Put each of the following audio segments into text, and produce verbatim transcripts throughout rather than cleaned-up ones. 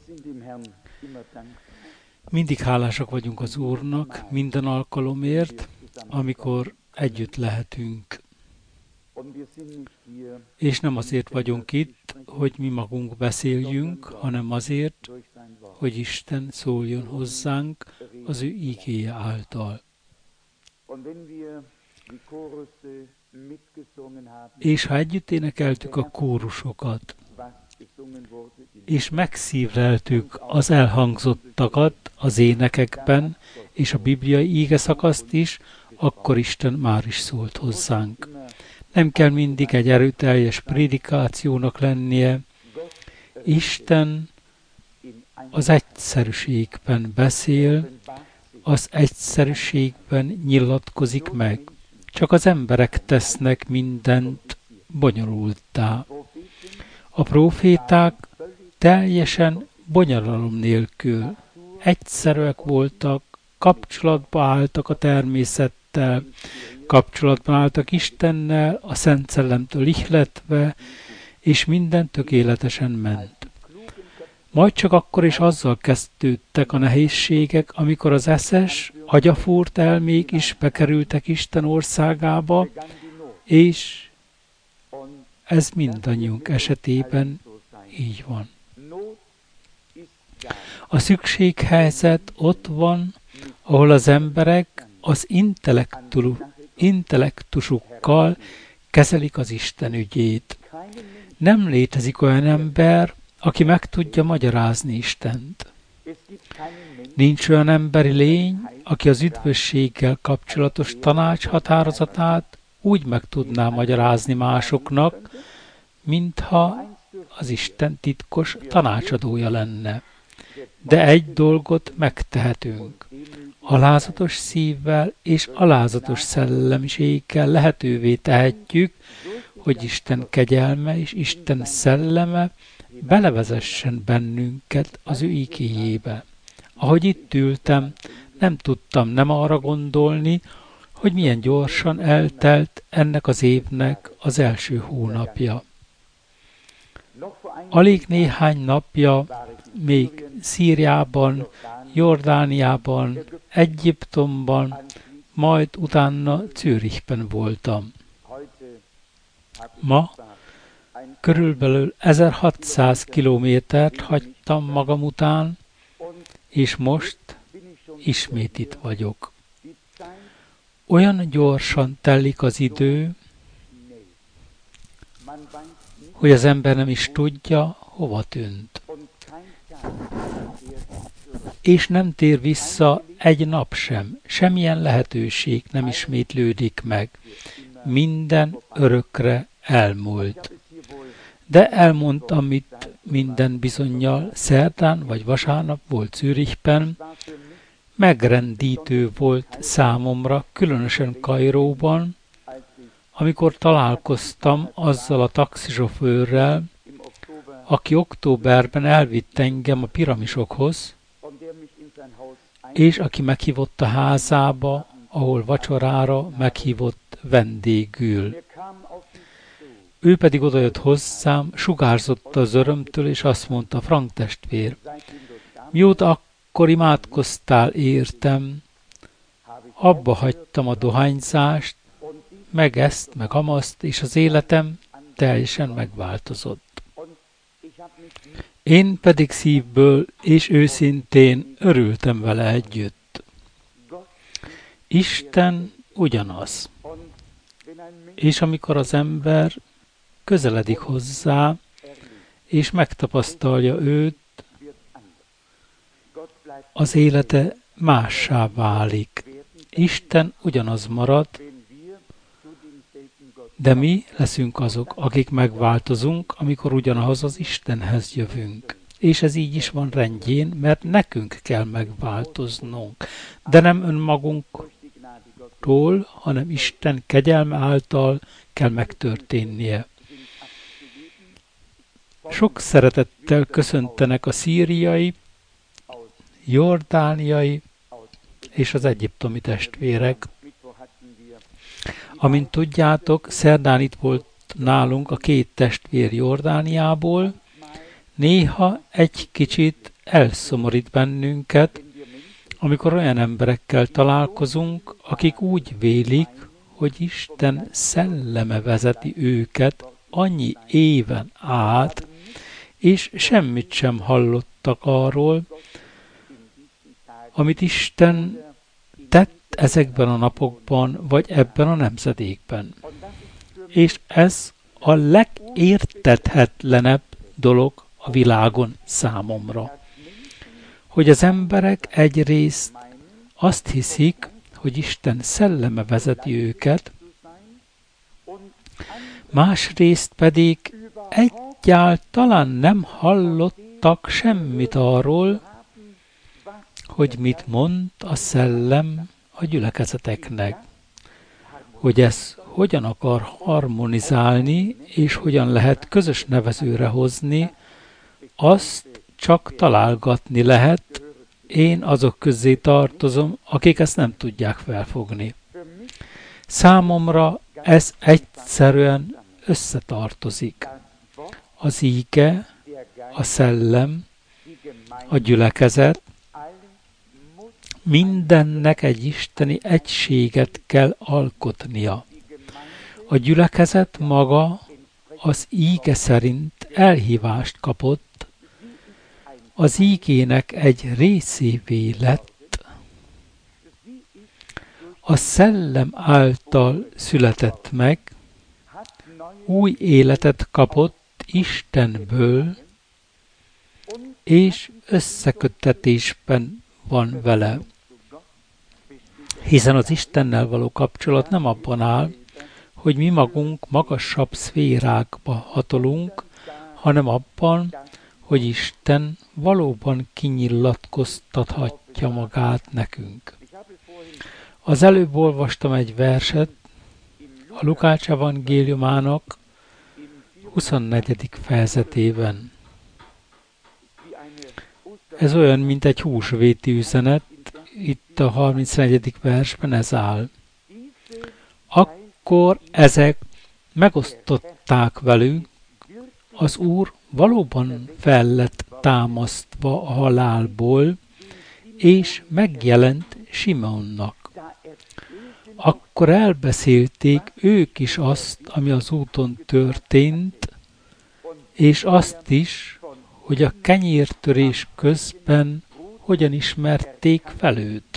Mindig hálásak vagyunk az Úrnak minden alkalomért, amikor együtt lehetünk. És nem azért vagyunk itt, hogy mi magunk beszéljünk, hanem azért, hogy Isten szóljon hozzánk az ő ígéje által. És ha együtt énekeltük a kórusokat, és megszívleltük az elhangzottakat az énekekben, és a bibliai ígeszakaszt is, akkor Isten már is szólt hozzánk. Nem kell mindig egy erőteljes prédikációnak lennie. Isten az egyszerűségben beszél, az egyszerűségben nyilatkozik meg. Csak az emberek tesznek mindent bonyolulttá. A próféták teljesen bonyodalom nélkül egyszerűek voltak, kapcsolatba álltak a természettel, kapcsolatban álltak Istennel, a Szent Szellemtől ihletve, és minden tökéletesen ment. Majd csak akkor is azzal kezdődtek a nehézségek, amikor az eszes, agyafúrt elmék is bekerültek Isten országába, és ez mindannyiunk esetében így van. A szükséghelyzet ott van, ahol az emberek az intellektusukkal kezelik az Isten ügyét. Nem létezik olyan ember, aki meg tudja magyarázni Istent. Nincs olyan emberi lény, aki az üdvösséggel kapcsolatos tanács határozatát úgy meg tudná magyarázni másoknak, mintha az Isten titkos tanácsadója lenne. De egy dolgot megtehetünk. Alázatos szívvel és alázatos szellemiséggel lehetővé tehetjük, hogy Isten kegyelme és Isten szelleme belevezessen bennünket az ő igéjébe. Ahogy itt ültem, nem tudtam nem arra gondolni, hogy milyen gyorsan eltelt ennek az évnek az első hónapja. Alig néhány napja még Szíriában, Jordániában, Egyiptomban, majd utána Zürichben voltam. Ma körülbelül ezerhatszáz kilométert hagytam magam után, és most ismét itt vagyok. Olyan gyorsan telik az idő, hogy az ember nem is tudja, hova tűnt. És nem tér vissza egy nap sem, semmilyen lehetőség nem ismétlődik meg. Minden örökre elmúlt. De elmondtam itt minden bizonnyal, szerdán vagy vasárnap volt Zürichben, megrendítő volt számomra, különösen Kairóban, amikor találkoztam azzal a taxisofőrrel, aki októberben elvitt engem a piramisokhoz, és aki meghívott a házába, ahol vacsorára meghívott vendégül. Ő pedig odajött hozzám, sugárzott az örömtől, és azt mondta: Frank testvér, mióta akkor imádkoztál értem, abba hagytam a dohányzást, meg ezt, meg amazt, és az életem teljesen megváltozott. Én pedig szívből és őszintén örültem vele együtt. Isten ugyanaz. És amikor az ember közeledik hozzá, és megtapasztalja őt, az élete mássá válik. Isten ugyanaz marad, de mi leszünk azok, akik megváltozunk, amikor ugyanahoz az Istenhez jövünk. És ez így is van rendjén, mert nekünk kell megváltoznunk. De nem önmagunkról, hanem Isten kegyelme által kell megtörténnie. Sok szeretettel köszöntenek a szíriai, jordániai és az egyiptomi testvérek. Amint tudjátok, szerdán itt volt nálunk a két testvér Jordániából, néha egy kicsit elszomorít bennünket, amikor olyan emberekkel találkozunk, akik úgy vélik, hogy Isten szelleme vezeti őket annyi éven át, és semmit sem hallottak arról, amit Isten tett ezekben a napokban, vagy ebben a nemzedékben. És ez a legérthetetlenebb dolog a világon számomra, hogy az emberek egyrészt azt hiszik, hogy Isten szelleme vezeti őket, másrészt pedig egyáltalán nem hallottak semmit arról, hogy mit mond a szellem a gyülekezeteknek, hogy ez hogyan akar harmonizálni, és hogyan lehet közös nevezőre hozni, azt csak találgatni lehet. Én azok közé tartozom, akik ezt nem tudják felfogni. Számomra ez egyszerűen összetartozik. Az íge, a szellem, a gyülekezet, mindennek egy isteni egységet kell alkotnia. A gyülekezet maga az íge szerint elhívást kapott, az ígének egy részévé lett, a szellem által született meg, új életet kapott Istenből, és összeköttetésben van vele. Hiszen az Istennel való kapcsolat nem abban áll, hogy mi magunk magasabb szférákba hatolunk, hanem abban, hogy Isten valóban kinyilatkoztathatja magát nekünk. Az előbb olvastam egy verset a Lukács evangéliumának huszonnegyedik fejezetében. Ez olyan, mint egy húsvéti üzenet, itt a harmincnegyedik versben ez áll. Akkor ezek megosztották velünk, az Úr valóban fel lett támasztva a halálból, és megjelent Simeonnak. Akkor elbeszélték ők is azt, ami az úton történt, és azt is, hogy a kenyértörés közben hogyan ismerték fel őt.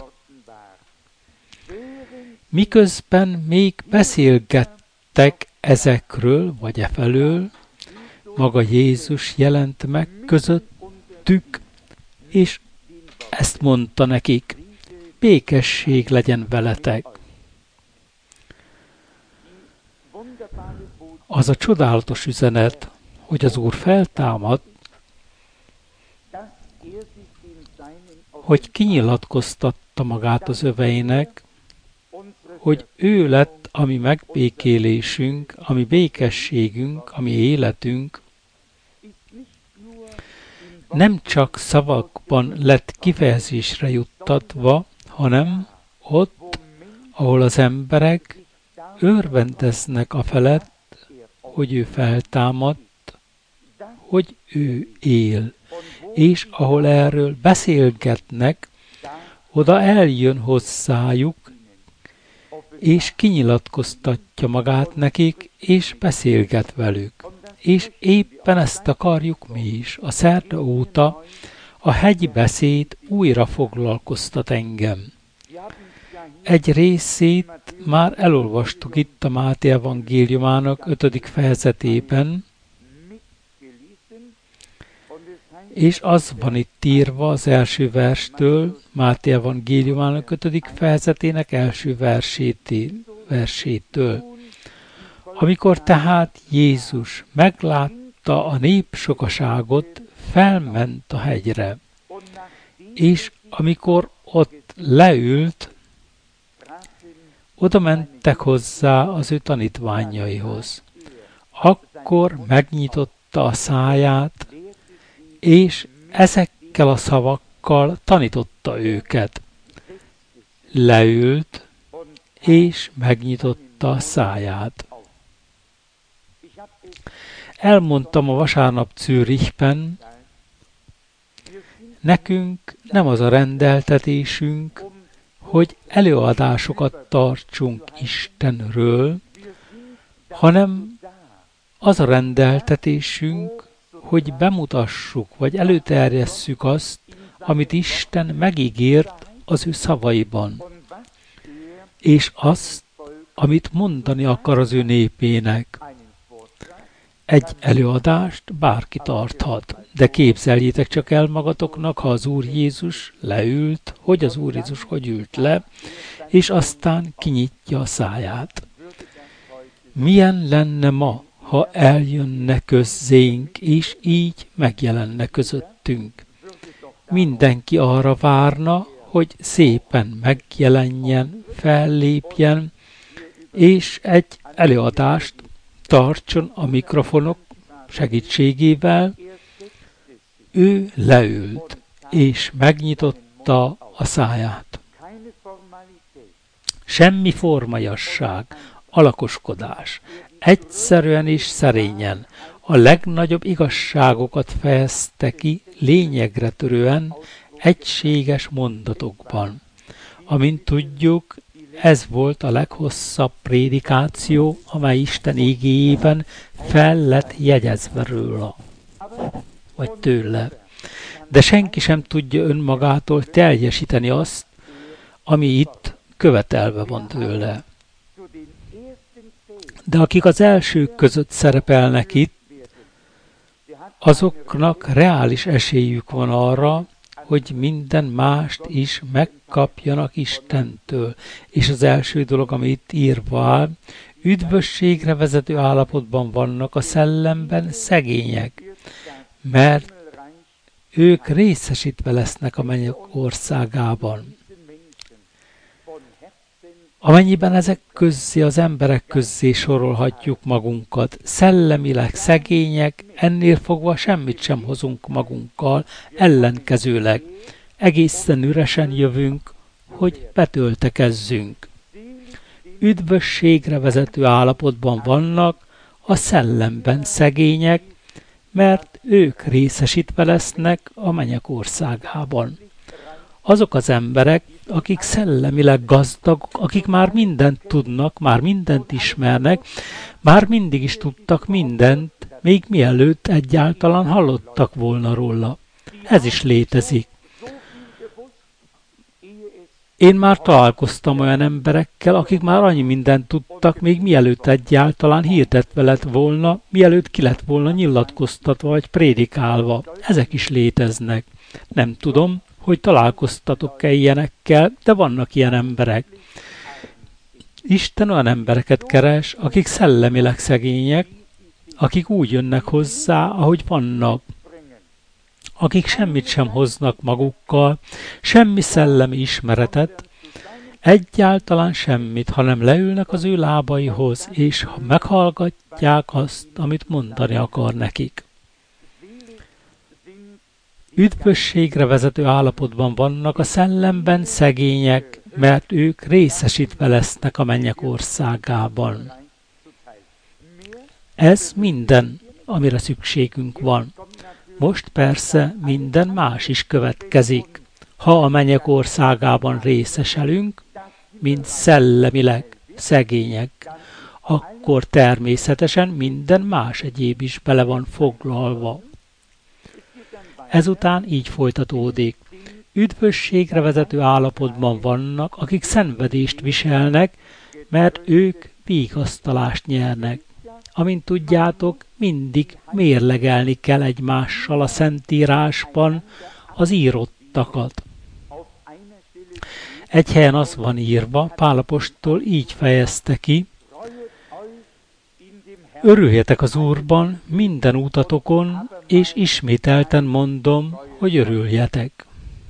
Miközben még beszélgettek ezekről, vagy efelől, maga Jézus jelent meg közöttük, és ezt mondta nekik, békesség legyen veletek. Az a csodálatos üzenet, hogy az Úr feltámad, hogy kinyilatkoztatta magát az öveinek, hogy ő lett a mi megbékélésünk, a mi békességünk, a mi életünk, nem csak szavakban lett kifejezésre juttatva, hanem ott, ahol az emberek örvendeznek afelett, hogy ő feltámadt, hogy ő él, és ahol erről beszélgetnek, oda eljön hozzájuk, és kinyilatkoztatja magát nekik, és beszélget velük. És éppen ezt akarjuk mi is. A szerda óta a hegyi beszéd újra foglalkoztat engem. Egy részét már elolvastuk itt a Máté evangéliumának ötödik fejezetében, és az van itt írva az első verstől, Máté evangéliumának ötödik fejezetének első versétől. Amikor tehát Jézus meglátta a nép sokaságot, felment a hegyre, és amikor ott leült, oda mentek hozzá az ő tanítványaihoz. Akkor megnyitotta a száját, és ezekkel a szavakkal tanította őket. Leült, és megnyitotta a száját. Elmondtam a vasárnap Zürichben, Nekünk nem az a rendeltetésünk, hogy előadásokat tartsunk Istenről, hanem az a rendeltetésünk, hogy bemutassuk, vagy előterjesszük azt, amit Isten megígért az ő szavaiban, és azt, amit mondani akar az ő népének. Egy előadást bárki tarthat, de képzeljétek csak el magatoknak, ha az Úr Jézus leült, hogy az Úr Jézus hogy ült le, és aztán kinyitja a száját. Milyen lenne ma, ha eljönne közzénk, és így megjelenne közöttünk? Mindenki arra várna, hogy szépen megjelenjen, fellépjen, és egy előadást tartson a mikrofonok segítségével. Ő leült, és megnyitotta a száját. Semmi formajasság, alakoskodás. Egyszerűen és szerényen a legnagyobb igazságokat fejezte ki lényegre törően, egységes mondatokban. Amint tudjuk, ez volt a leghosszabb prédikáció, amely Isten igéjében fel lett jegyezve róla, vagy tőle. De senki sem tudja önmagától teljesíteni azt, ami itt követelve van tőle. De akik az elsők között szerepelnek itt, azoknak reális esélyük van arra, hogy minden mást is megkapjanak Istentől. És az első dolog, ami itt írva áll, üdvösségre vezető állapotban vannak a szellemben szegények, mert ők részesítve lesznek a mennyek országában. Amennyiben ezek közzé, az emberek közzé sorolhatjuk magunkat, szellemileg szegények, ennél fogva semmit sem hozunk magunkkal, ellenkezőleg egészen üresen jövünk, hogy betöltekezzünk. Üdvösségre vezető állapotban vannak a szellemben szegények, mert ők részesítve lesznek a mennyek országában. Azok az emberek, akik szellemileg gazdagok, akik már mindent tudnak, már mindent ismernek, már mindig is tudtak mindent, még mielőtt egyáltalán hallottak volna róla. Ez is létezik. Én már találkoztam olyan emberekkel, akik már annyi mindent tudtak, még mielőtt egyáltalán hirdetve lett volna, mielőtt ki lett volna nyilatkoztatva vagy prédikálva. Ezek is léteznek. Nem tudom, hogy találkoztatok-e ilyenekkel, de vannak ilyen emberek. Isten olyan embereket keres, akik szellemileg szegények, akik úgy jönnek hozzá, ahogy vannak, akik semmit sem hoznak magukkal, semmi szellemi ismeretet, egyáltalán semmit, hanem leülnek az ő lábaihoz, és meghallgatják azt, amit mondani akar nekik. Üdvösségre vezető állapotban vannak a szellemben szegények, mert ők részesítve lesznek a mennyek országában. Ez minden, amire szükségünk van. Most persze minden más is következik. Ha a mennyek országában részeselünk, mint szellemileg szegények, akkor természetesen minden más egyéb is bele van foglalva. Ezután így folytatódik. Üdvösségre vezető állapotban vannak, akik szenvedést viselnek, mert ők vigasztalást nyernek. Amint tudjátok, mindig mérlegelni kell egymással a Szentírásban az írottakat. Egy helyen az van írva, Pál apostol így fejezte ki: örüljetek az Úrban minden útatokon, és ismételten mondom, hogy örüljetek.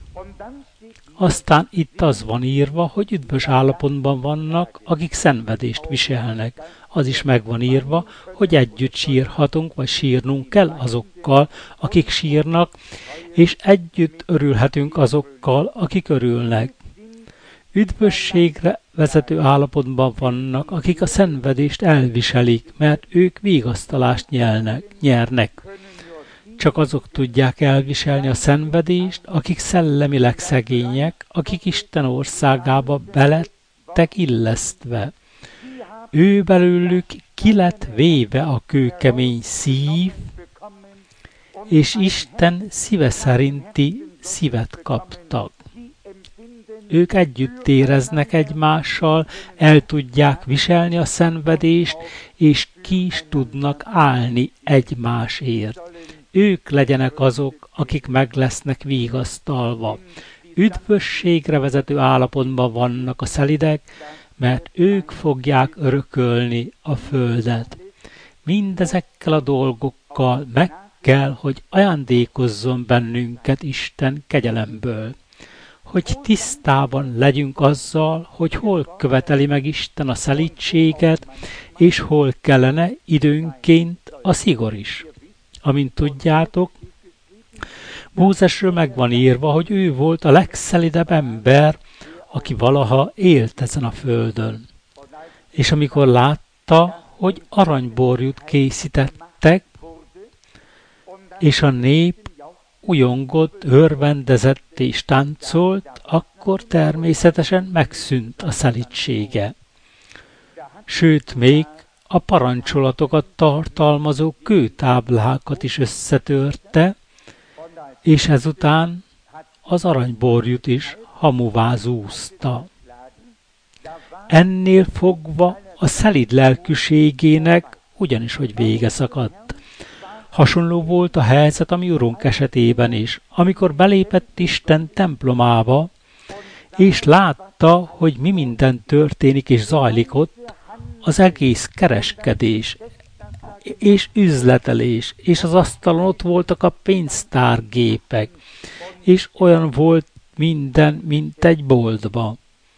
Aztán itt az van írva, hogy üdvös állapotban vannak, akik szenvedést viselnek. Az is meg van írva, hogy együtt sírhatunk, vagy sírnunk kell azokkal, akik sírnak, és együtt örülhetünk azokkal, akik örülnek. Üdvösségre vezető állapotban vannak, akik a szenvedést elviselik, mert ők vigasztalást nyelnek, nyernek. Csak azok tudják elviselni a szenvedést, akik szellemileg szegények, akik Isten országába belettek illesztve. Ő belőlük ki lett véve a kőkemény szív, és Isten szíve szerinti szívet kaptak. Ők együtt éreznek egymással, el tudják viselni a szenvedést, és ki is tudnak állni egymásért. Ők legyenek azok, akik meg lesznek vigasztalva. Üdvösségre vezető állapotban vannak a szelidek, mert ők fogják örökölni a földet. Mindezekkel a dolgokkal meg kell, hogy ajándékozzon bennünket Isten kegyelemből. Hogy tisztában legyünk azzal, hogy hol követeli meg Isten a szelídséget, és hol kellene időnként a szigor is. Amint tudjátok, Mózesről meg van írva, hogy ő volt a legszelidebb ember, aki valaha élt ezen a földön. És amikor látta, hogy aranyborjút készítettek, és a nép ujjongott, örvendezett és táncolt, akkor természetesen megszűnt a szelídsége. Sőt, még a parancsolatokat tartalmazó kőtáblákat is összetörte, és ezután az aranyborjút is hamuvá zúzta. Ennél fogva a szelíd lelkűségének ugyanis, hogy vége szakadt. Hasonló volt a helyzet a mi Urunk esetében is, amikor belépett Isten templomába, és látta, hogy mi minden történik és zajlik ott, az egész kereskedés és üzletelés, és az asztalon ott voltak a pénztárgépek, és olyan volt minden, mint egy boltba.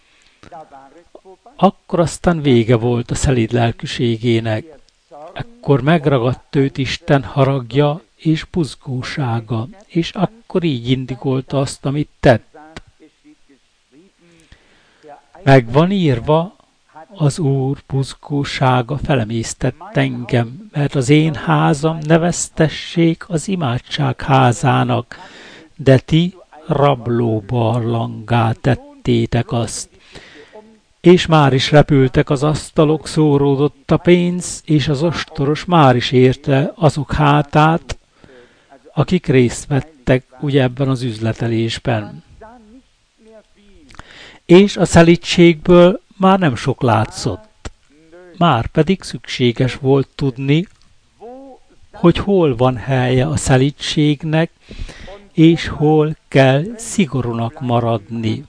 Akkor aztán vége volt a szelíd lelkűségének. Ekkor megragadt őt Isten haragja és buzgósága, és akkor így indikolta azt, amit tett. Meg van írva, az Úr buzgósága felemésztett engem, mert az én házam ne vesztessék az imádság házának, de ti rablóbarlanggá tettétek azt. És már is repültek az asztalok, szóródott a pénz, és az ostoros már is érte azok hátát, akik részt vettek ugye ebben az üzletelésben. És a szelídségből már nem sok látszott. Már pedig szükséges volt tudni, hogy hol van helye a szelídségnek, és hol kell szigorúnak maradni.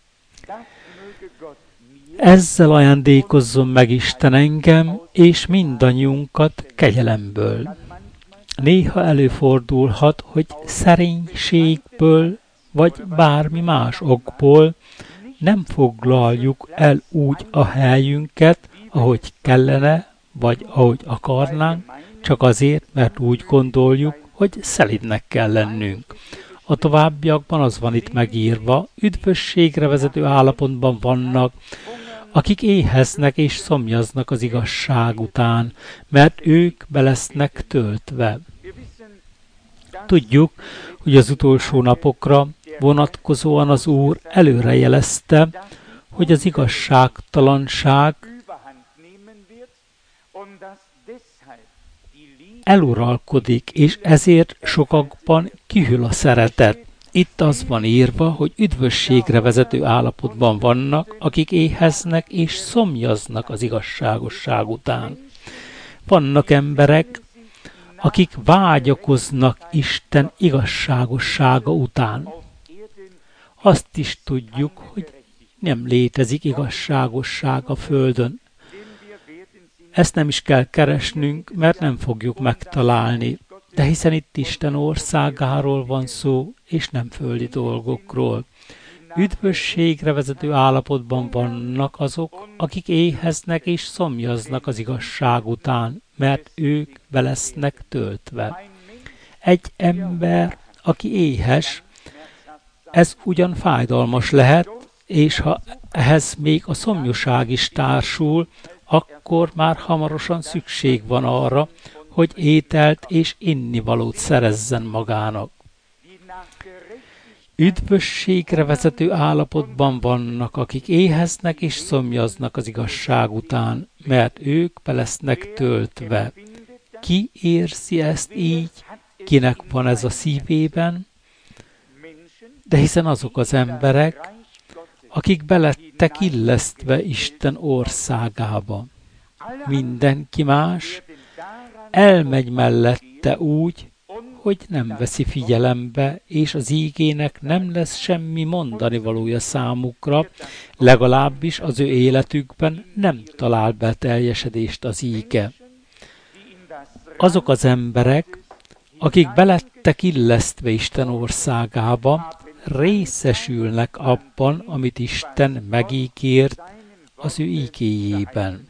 Ezzel ajándékozzon meg Isten engem, és mindannyiunkat kegyelemből. Néha előfordulhat, hogy szerénységből, vagy bármi más okból nem foglaljuk el úgy a helyünket, ahogy kellene, vagy ahogy akarnánk, csak azért, mert úgy gondoljuk, hogy szelídnek kell lennünk. A továbbiakban az van itt megírva, üdvösségre vezető állapotban vannak, akik éheznek és szomjaznak az igazság után, mert ők be lesznek töltve. Tudjuk, hogy az utolsó napokra vonatkozóan az Úr előrejelezte, hogy az igazságtalanság eluralkodik, és ezért sokakban kihűl a szeretet. Itt az van írva, hogy üdvösségre vezető állapotban vannak, akik éheznek és szomjaznak az igazságosság után. Vannak emberek, akik vágyakoznak Isten igazságossága után. Azt is tudjuk, hogy nem létezik igazságosság a földön. Ezt nem is kell keresnünk, mert nem fogjuk megtalálni. De hiszen itt Isten országáról van szó, és nem földi dolgokról. Üdvösségre vezető állapotban vannak azok, akik éheznek és szomjaznak az igazság után, mert ők be lesznek töltve. Egy ember, aki éhes, ez ugyan fájdalmas lehet, és ha ehhez még a szomjúság is társul, akkor már hamarosan szükség van arra, hogy ételt és innivalót szerezzen magának. Üdvösségre vezető állapotban vannak, akik éheznek és szomjaznak az igazság után, mert ők be lesznek töltve. Ki érzi ezt így? Kinek van ez a szívében? De hiszen azok az emberek, akik belettek illesztve Isten országába. Mindenki más elmegy mellette úgy, hogy nem veszi figyelembe, és az ígének nem lesz semmi mondani valója számukra, legalábbis az ő életükben nem talál beteljesedést az íge. Azok az emberek, akik belettek illesztve Isten országába, részesülnek abban, amit Isten megígért az ő ígéjében.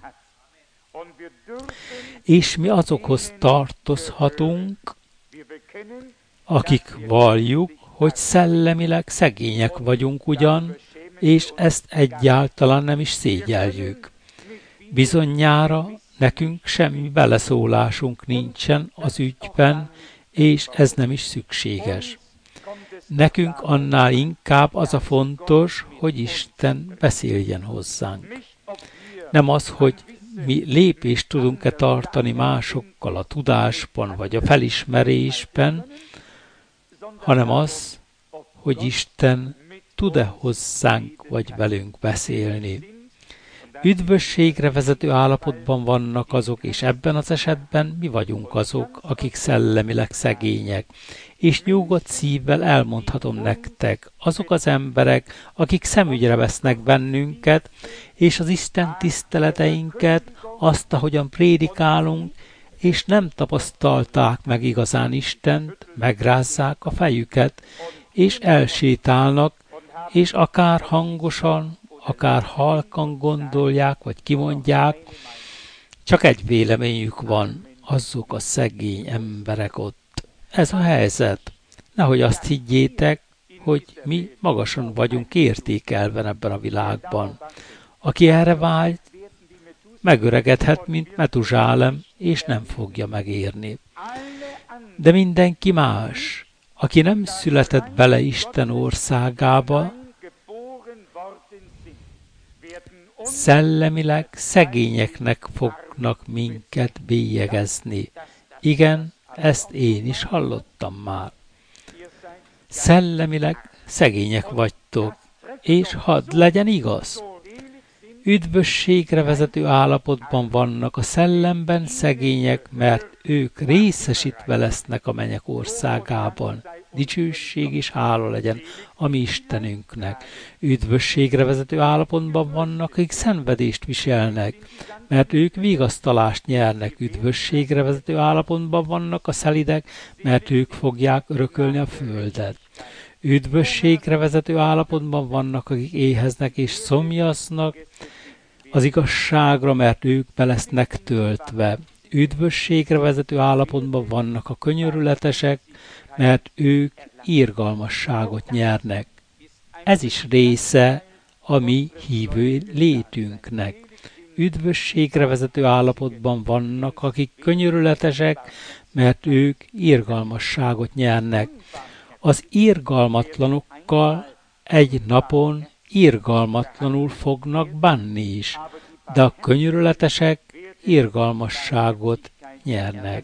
És mi azokhoz tartozhatunk, akik valljuk, hogy szellemileg szegények vagyunk ugyan, és ezt egyáltalán nem is szégyeljük. Bizonyára nekünk semmi beleszólásunk nincsen az ügyben, és ez nem is szükséges. Nekünk annál inkább az a fontos, hogy Isten beszéljen hozzánk. Nem az, hogy mi lépést tudunk-e tartani másokkal a tudásban vagy a felismerésben, hanem az, hogy Isten tud-e hozzánk vagy velünk beszélni. Üdvösségre vezető állapotban vannak azok, és ebben az esetben mi vagyunk azok, akik szellemileg szegények. És nyugodt szívvel elmondhatom nektek, azok az emberek, akik szemügyre vesznek bennünket, és az Isten tiszteleteinket, azt, ahogyan prédikálunk, és nem tapasztalták meg igazán Istent, megrázzák a fejüket, és elsétálnak, és akár hangosan, akár halkan gondolják, vagy kimondják, csak egy véleményük van, azok a szegény emberek ott. Ez a helyzet. Nehogy azt higgyétek, hogy mi magasan vagyunk értékelve ebben a világban. Aki erre vágy, megöregedhet, mint Metuzsálem, és nem fogja megérni. De mindenki más, aki nem született bele Isten országába, szellemileg szegényeknek fognak minket bélyegezni. Igen, ezt én is hallottam már. Szellemileg szegények vagytok, és hadd legyen igaz. Üdvösségre vezető állapotban vannak a szellemben szegények, mert ők részesítve lesznek a mennyek országában. Dicsőség és hála legyen a mi Istenünknek. Üdvösségre vezető állapotban vannak, akik szenvedést viselnek, mert ők vigasztalást nyernek. Üdvösségre vezető állapotban vannak a szelidek, mert ők fogják örökölni a földet. Üdvösségre vezető állapotban vannak, akik éheznek és szomjaznak az igazságra, mert ők be lesznek töltve. Üdvösségre vezető állapotban vannak a könyörületesek, mert ők irgalmasságot nyernek. Ez is része a mi hívő létünknek. Üdvösségre vezető állapotban vannak, akik könyörületesek, mert ők irgalmasságot nyernek. Az irgalmatlanokkal egy napon irgalmatlanul fognak bánni is, de a könyörületesek irgalmasságot nyernek.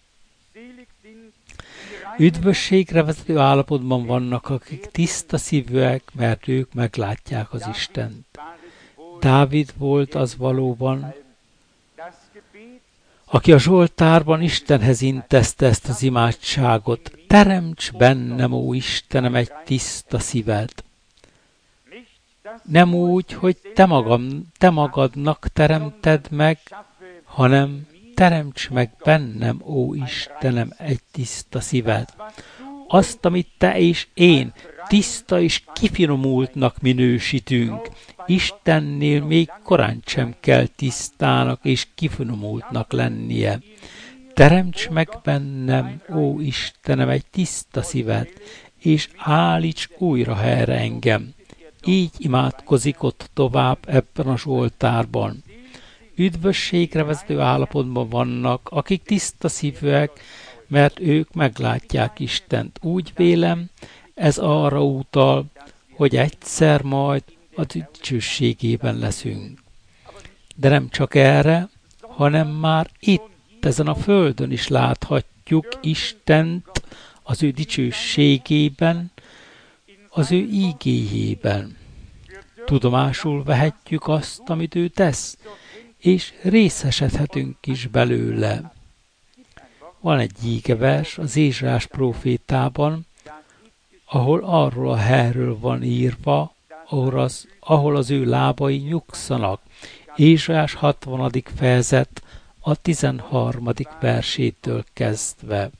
Üdvösségre vezető állapotban vannak, akik tiszta szívűek, mert ők meglátják az Istent. Dávid volt az valóban, aki a Zsoltárban Istenhez intézte ezt az imádságot. Teremts bennem, ó Istenem, egy tiszta szívet. Nem úgy, hogy te, magam, te magadnak teremted meg, hanem teremts meg bennem, ó Istenem, egy tiszta szívet. Azt, amit te és én tiszta és kifinomultnak minősítünk, Istennél még korán sem kell tisztának és kifinomultnak lennie. Teremts meg bennem, ó Istenem, egy tiszta szívet, és állíts újra helyre engem. Így imádkozik ott tovább ebben a Zsoltárban. üdvösségre vezető állapotban vannak, akik tiszta szívűek, mert ők meglátják Istent. Úgy vélem, ez arra utal, hogy egyszer majd a dicsőségében leszünk. De nem csak erre, hanem már itt, ezen a földön is láthatjuk Istent az ő dicsőségében, az ő ígéjében. Tudomásul vehetjük azt, amit ő tesz, és részesedhetünk is belőle. Van egy ígevers az Ézsaiás prófétában, ahol arról a helyről van írva, ahol az, ahol az ő lábai nyugszanak. Ézsaiás hatvanadik fejezet a tizenharmadik versétől kezdve.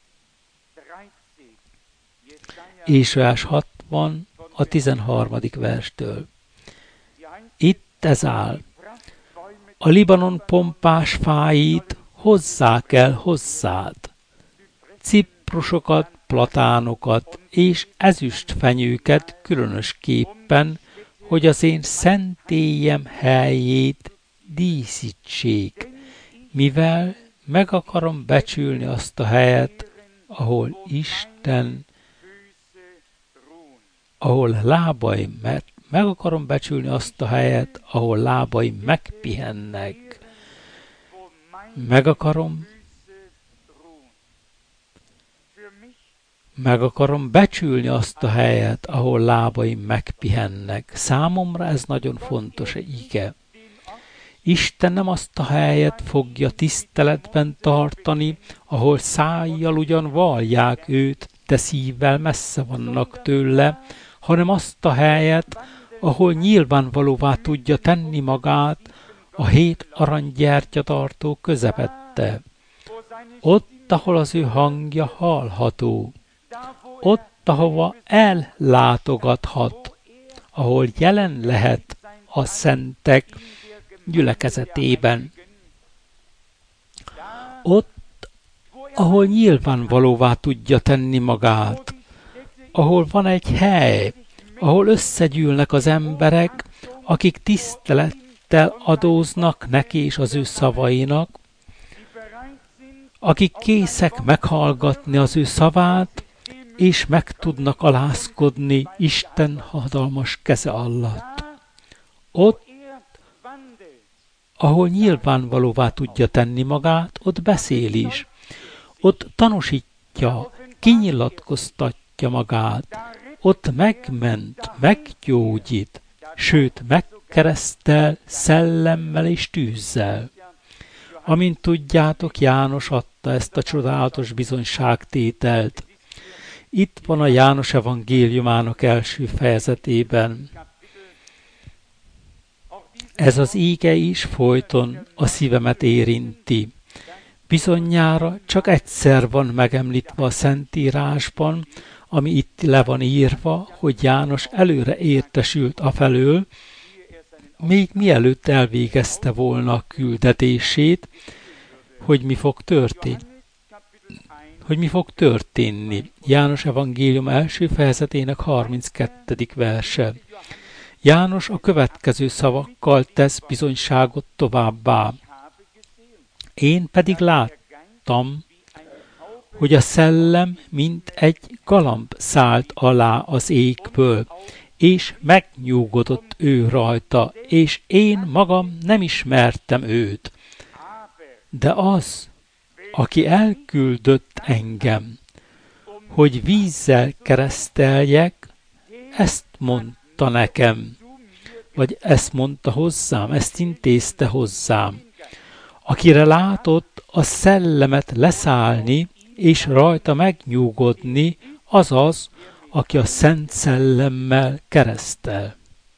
Ézsaiás hatvan a tizenharmadik verstől. Itt ez áll. A Libanon pompás fáit hozzák el hozzád, ciprusokat, platánokat és ezüstfenyőket különösképpen, hogy az én szentélyem helyét díszítsék, mivel meg akarom becsülni azt a helyet, ahol Isten, ahol lábaim, mert meg akarom becsülni azt a helyet, ahol lábaim megpihennek. Meg akarom, meg akarom becsülni azt a helyet, ahol lábaim megpihennek. Számomra ez nagyon fontos ige. Isten nem azt a helyet fogja tiszteletben tartani, ahol szájjal ugyan vallják őt, de szívvel messze vannak tőle, hanem azt a helyet, ahol nyilvánvalóvá tudja tenni magát a hét aranygyertyatartó közepette. Ott, ahol az ő hangja hallható. Ott, ahova ellátogathat, ahol jelen lehet a szentek gyülekezetében. Ott, ahol nyilvánvalóvá tudja tenni magát, ahol van egy hely, ahol összegyűlnek az emberek, akik tisztelettel adóznak neki és az ő szavainak, akik készek meghallgatni az ő szavát, és meg tudnak alázkodni Isten hatalmas keze alatt. Ott, ahol nyilvánvalóvá tudja tenni magát, ott beszél is. Ott tanúsítja, kinyilatkoztatja magát. Ott megment, meggyógyít, sőt megkeresztel szellemmel és tűzzel. Amint tudjátok, János adta ezt a csodálatos bizonyságtételt. Itt van a János evangéliumának első fejezetében. Ez az íge is folyton a szívemet érinti. Bizonyára csak egyszer van megemlítve a Szentírásban, ami itt le van írva, hogy János előre értesült afelől, még mielőtt elvégezte volna a küldetését, hogy mi fog történni. Hogy mi fog történni. János evangélium első fejezetének harminckettedik verse. János a következő szavakkal tesz bizonyságot továbbá. Én pedig láttam, hogy a szellem, mint egy galamb szállt alá az égből, és megnyugodott ő rajta, és én magam nem ismertem őt. De az, aki elküldött engem, hogy vízzel kereszteljek, ezt mondta nekem, vagy ezt mondta hozzám, ezt intézte hozzám. Akire látott a szellemet leszállni, és rajta megnyugodni, az az, aki a Szent Szellemmel keresztel.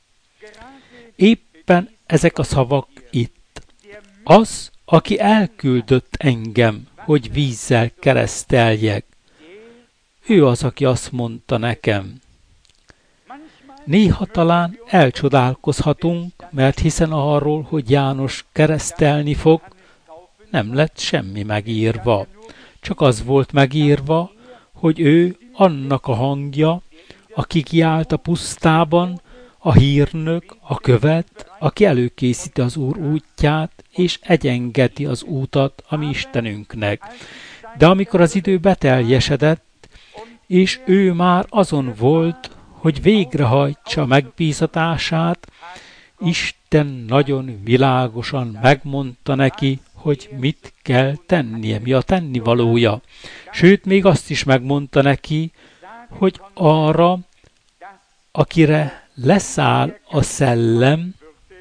Éppen ezek a szavak itt. Az, aki elküldött engem, hogy vízzel kereszteljek. Ő az, aki azt mondta nekem. Néha talán elcsodálkozhatunk, mert hiszen arról, hogy János keresztelni fog, nem lett semmi megírva. Csak az volt megírva, hogy ő annak a hangja, aki kiállt a pusztában, a hírnök, a követ, aki előkészíti az Úr útját, és egyengeti az útat a mi Istenünknek. De amikor az idő beteljesedett, és ő már azon volt, hogy végrehajtsa megbízatását, Isten nagyon világosan megmondta neki, hogy mit kell tennie, mi a tennivalója. Sőt, még azt is megmondta neki, hogy arra, akire leszáll a szellem,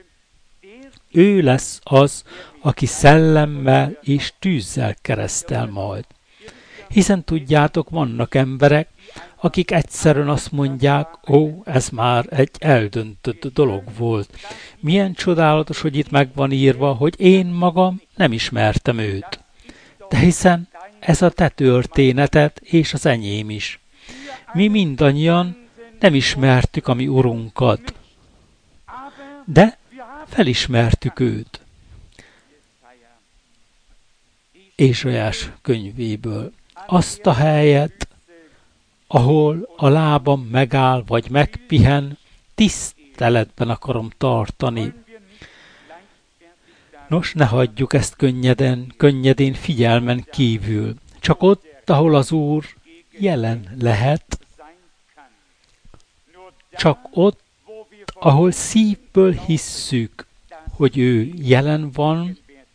ő lesz az, aki szellemmel és tűzzel keresztel majd. Hiszen tudjátok, vannak emberek, akik egyszerűen azt mondják, ó, ez már egy eldöntött dolog volt. Milyen csodálatos, hogy itt meg van írva, hogy én magam nem ismertem őt. De hiszen ez a te történeted és az enyém is. Mi mindannyian nem ismertük a mi Urunkat, de felismertük őt. Ézsaiás könyvéből. Azt a helyet, ahol a lábam megáll, vagy megpihen, tiszteletben akarom tartani. Nos, ne hagyjuk ezt könnyeden, könnyedén figyelmen kívül. Csak ott, ahol az Úr jelen lehet, csak ott, ahol szívből hisszük, hogy ő jelen van,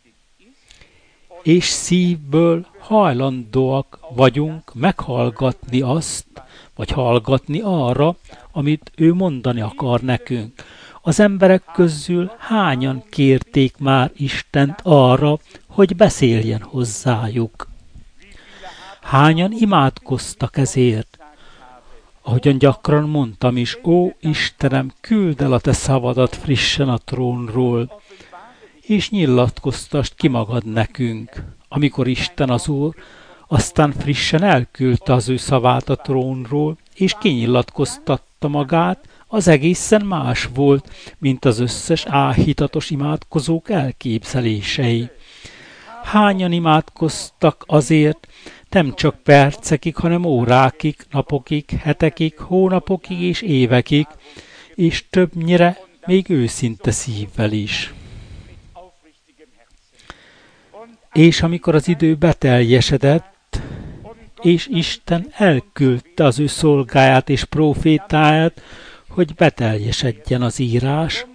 és szívből hajlandóak vagyunk meghallgatni azt, vagy hallgatni arra, amit ő mondani akar nekünk. Az emberek közül hányan kérték már Istent arra, hogy beszéljen hozzájuk? Hányan imádkoztak ezért? Ahogyan gyakran mondtam is, ó Istenem, küldd el a te szavadat frissen a trónról, és nyilatkoztasd ki magad nekünk. Amikor Isten az Úr aztán frissen elküldte az ő szavát a trónról, és kinyilatkoztatta magát, az egészen más volt, mint az összes áhítatos imádkozók elképzelései. Hányan imádkoztak azért, nem csak percekig, hanem órákig, napokig, hetekig, hónapokig és évekig, és többnyire még őszinte szívvel is. És amikor az idő beteljesedett, és Isten elküldte az ő szolgáját és prófétáját, hogy beteljesedjen az írás,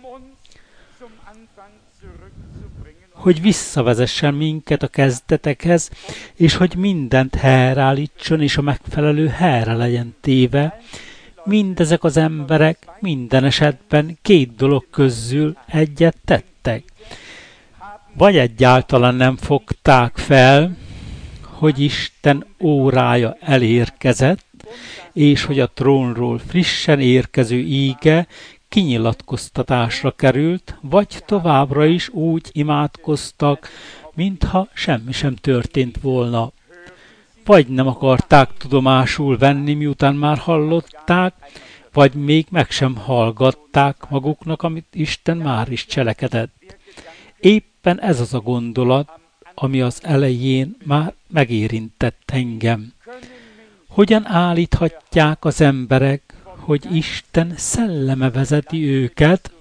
hogy visszavezessen minket a kezdetekhez, és hogy mindent helyreállítson, és a megfelelő helyre legyen téve, mindezek az emberek minden esetben két dolog közül egyet tettek. Vagy egyáltalán nem fogták fel, hogy Isten órája elérkezett, és hogy a trónról frissen érkező íge kinyilatkoztatásra került, vagy továbbra is úgy imádkoztak, mintha semmi sem történt volna. Vagy nem akarták tudomásul venni, miután már hallották, vagy még meg sem hallgatták maguknak, amit Isten már is cselekedett. Éppen ez az a gondolat, ami az elején már megérintett engem. Hogyan állíthatják az emberek, hogy Isten szelleme vezeti őket,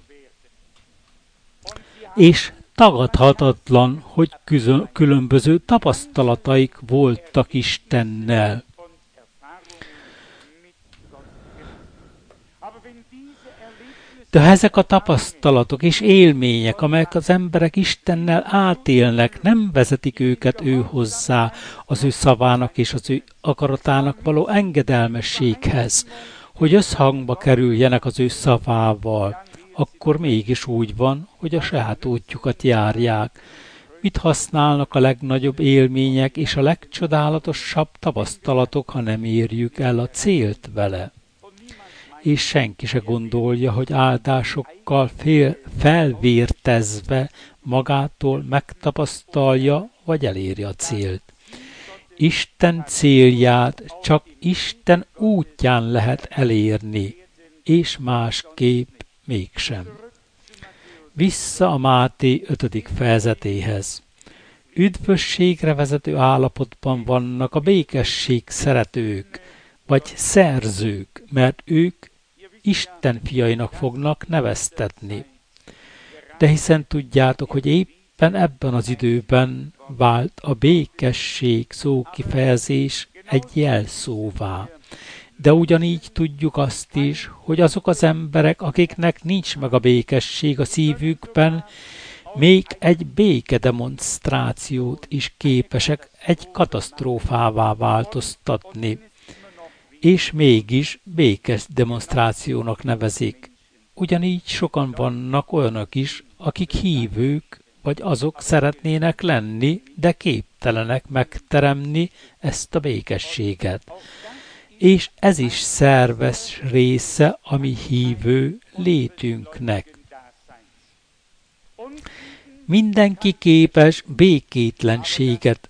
és tagadhatatlan, hogy különböző tapasztalataik voltak Istennel. De ezek a tapasztalatok és élmények, amelyek az emberek Istennel átélnek, nem vezetik őket ő hozzá az ő szavának és az ő akaratának való engedelmességhez, hogy összhangba kerüljenek az ő szavával, akkor mégis úgy van, hogy a saját útjukat járják. Mit használnak a legnagyobb élmények és a legcsodálatosabb tapasztalatok, ha nem érjük el a célt vele? És senki se gondolja, hogy áldásokkal fél, felvértezve magától megtapasztalja, vagy eléri a célt. Isten célját csak Isten útján lehet elérni, és másképp mégsem. Vissza a Máté ötödik fejezetéhez. Üdvösségre vezető állapotban vannak a békesség szeretők, vagy szerzők, mert ők Isten fiainak fognak neveztetni. de hiszen tudjátok, hogy éppen ebben az időben vált a békesség szókifejezés egy jelszóvá. De ugyanígy tudjuk azt is, hogy azok az emberek, akiknek nincs meg a békesség a szívükben, még egy békedemonstrációt is képesek egy katasztrófává változtatni, és mégis békes demonstrációnak nevezik. Ugyanígy sokan vannak olyanok is, akik hívők, vagy azok szeretnének lenni, de képtelenek megteremni ezt a békességet. És ez is szerves része a mi hívő létünknek. Mindenki képes békétlenséget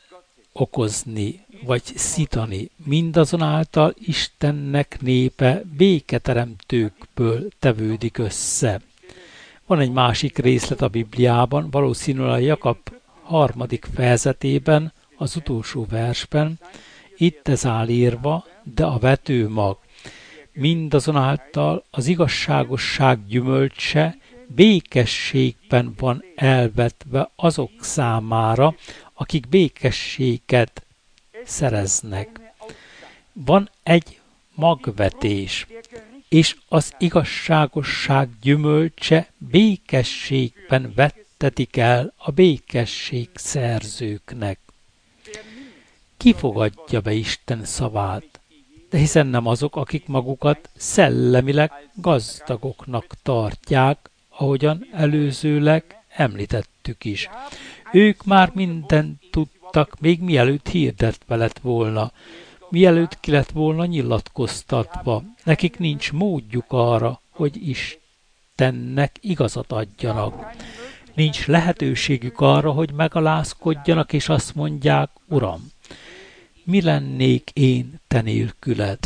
okozni, vagy szítani, mindazonáltal Istennek népe béketeremtőkből tevődik össze. Van egy másik részlet a Bibliában, valószínűleg a Jakab harmadik fejezetében, az utolsó versben, itt ez áll írva, de a vetőmag. Mindazonáltal az igazságosság gyümölcse békességben van elvetve azok számára, akik békességet szereznek. Van egy magvetés, és az igazságosság gyümölcse békességben vettetik el a békesség szerzőknek. Ki fogadja be Isten szavát? De hiszen nem azok, akik magukat szellemileg gazdagoknak tartják, ahogyan előzőleg említettük is. Ők már mindent tudtak, még mielőtt hirdetve lett volna, mielőtt ki lett volna nyilatkoztatva. Nekik nincs módjuk arra, hogy Istennek igazat adjanak. Nincs lehetőségük arra, hogy megalázkodjanak, és azt mondják, Uram, mi lennék én te nélküled?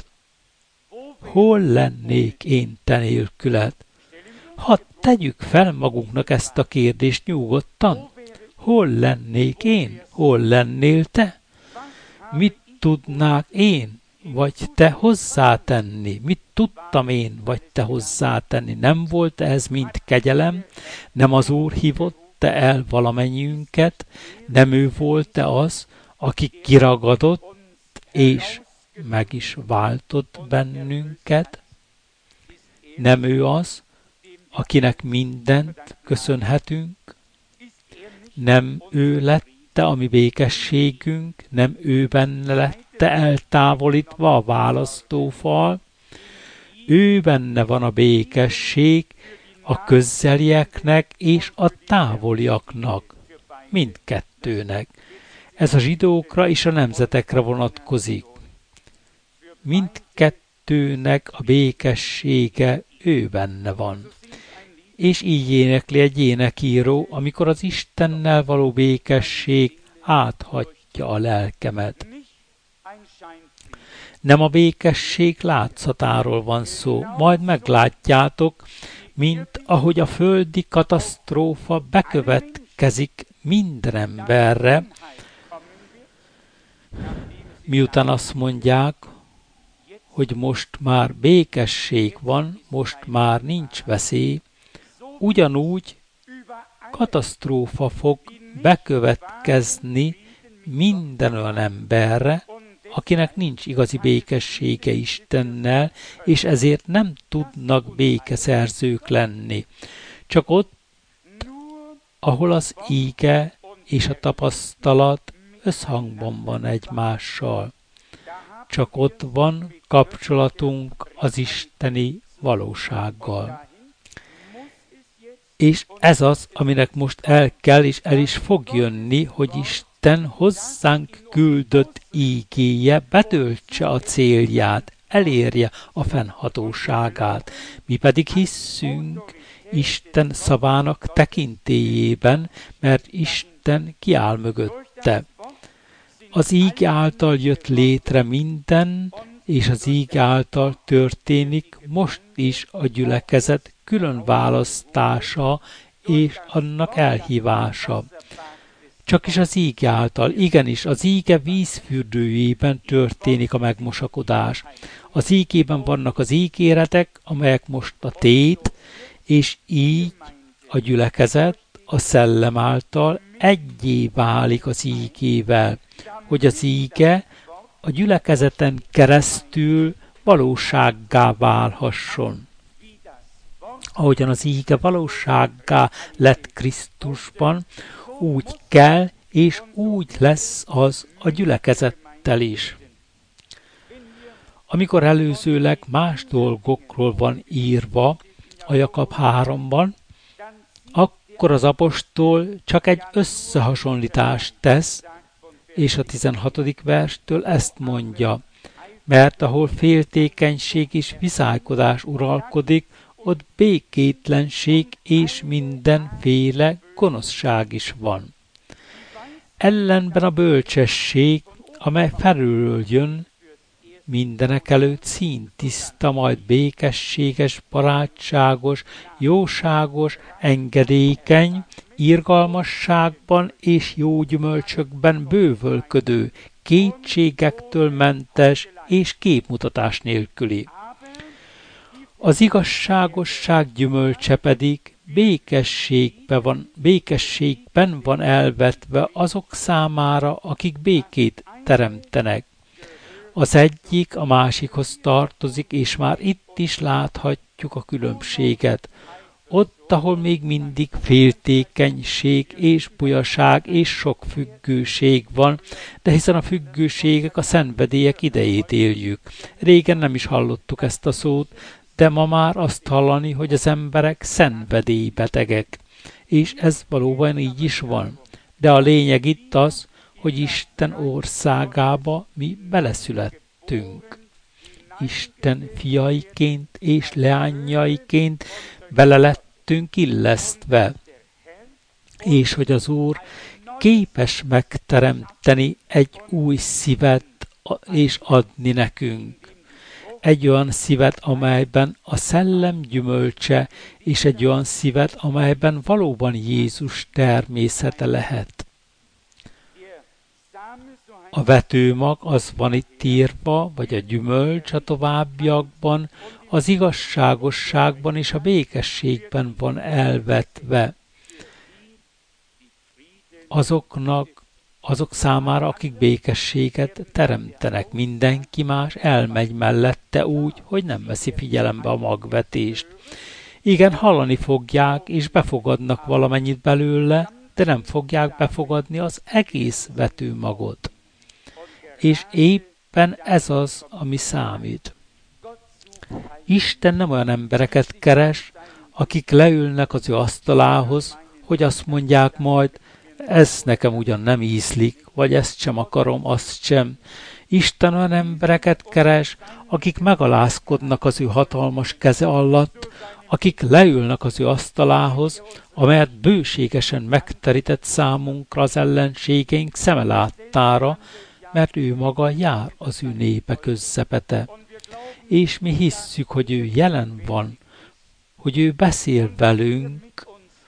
Hol lennék én te nélküled? Ha tegyük fel magunknak ezt a kérdést nyugodtan, hol lennék én? Hol lennél te? Mit tudnák én, vagy te hozzátenni? Mit tudtam én, vagy te hozzátenni? Nem volt ez mind kegyelem? Nem az Úr hívott-e el valamennyiünket? Nem ő volt-e az, aki kiragadott, és meg is váltott bennünket? Nem ő az, akinek mindent köszönhetünk? Nem ő lette a mi békességünk? Nem ő benne lette eltávolítva a választófal? Ő benne van a békesség a közelieknek és a távoliaknak, mindkettőnek. Ez a zsidókra és a nemzetekre vonatkozik. Mindkettőnek a békessége ő benne van. És így énekli egy énekíró, amikor az Istennel való békesség áthatja a lelkemet. Nem a békesség látszatáról van szó, majd meglátjátok, mint ahogy a földi katasztrófa bekövetkezik minden emberre, miután azt mondják, hogy most már békesség van, most már nincs veszély, ugyanúgy katasztrófa fog bekövetkezni minden olyan emberre, akinek nincs igazi békessége Istennel, és ezért nem tudnak békeszerzők lenni. Csak ott, ahol az íge és a tapasztalat összhangban van egymással. Csak ott van kapcsolatunk az isteni valósággal. És ez az, aminek most el kell és el is fog jönni, hogy Isten hozzánk küldött ígéje betöltse a célját, elérje a fennhatóságát. Mi pedig hisszünk Isten szavának tekintélyében, mert Isten kiáll mögötte. Az íg által jött létre minden, és az íg által történik most is a gyülekezet külön választása és annak elhívása. Csak is az íge által, igenis, az íge vízfürdőjében történik a megmosakodás. Az ígében vannak az ígéretek, amelyek most a tét, és így A gyülekezet a szellem által egyé válik az ígével, hogy az íge a gyülekezeten keresztül valósággá válhasson. Ahogyan az íge valósággá lett Krisztusban, úgy kell és úgy lesz az a gyülekezettel is. Amikor előzőleg más dolgokról van írva a Jakab háromban, akkor az apostol csak egy összehasonlítást tesz, és a tizenhatodik verstől ezt mondja, mert ahol féltékenység és viszálykodás uralkodik, ott békétlenség és mindenféle gonoszság is van. Ellenben a bölcsesség, amely felülről jön, mindenekelőtt színtiszta, majd békességes, barátságos, jóságos, engedékeny, irgalmasságban és jó gyümölcsökben bővölködő, kétségektől mentes és képmutatás nélküli. Az igazságosság gyümölcse pedig békességben van, békességben van elvetve azok számára, akik békét teremtenek. Az egyik a másikhoz tartozik, és már itt is láthatjuk a különbséget. Ott, ahol még mindig féltékenység és bujaság és sok függőség van, de hiszen a függőségek a szenvedélyek idejét éljük. Régen nem is hallottuk ezt a szót, de ma már azt hallani, hogy az emberek szenvedélybetegek. És ez valóban így is van. De a lényeg itt az, hogy Isten országába mi beleszülettünk. Isten fiaiként és leányaiként bele lettünk illesztve, és hogy az Úr képes megteremteni egy új szívet és adni nekünk. Egy olyan szívet, amelyben a szellem gyümölcse, és egy olyan szívet, amelyben valóban Jézus természete lehet. A vetőmag az van itt írva, vagy a gyümölcs a továbbiakban, az igazságosságban és a békességben van elvetve. Azoknak, azok számára, akik békességet teremtenek. Mindenki más elmegy mellette úgy, hogy nem veszi figyelembe a magvetést. Igen, hallani fogják, és befogadnak valamennyit belőle, de nem fogják befogadni az egész vetőmagot. És éppen ez az, ami számít. Isten nem olyan embereket keres, akik leülnek az ő asztalához, hogy azt mondják majd, ez nekem ugyan nem ízlik, vagy ezt sem akarom, azt sem. Isten olyan embereket keres, akik megalázkodnak az ő hatalmas keze alatt, akik leülnek az ő asztalához, amelyet bőségesen megterített számunkra az ellenségeink szeme láttára, mert ő maga jár az ő népe közzepete. És mi hisszük, hogy ő jelen van, hogy ő beszél velünk,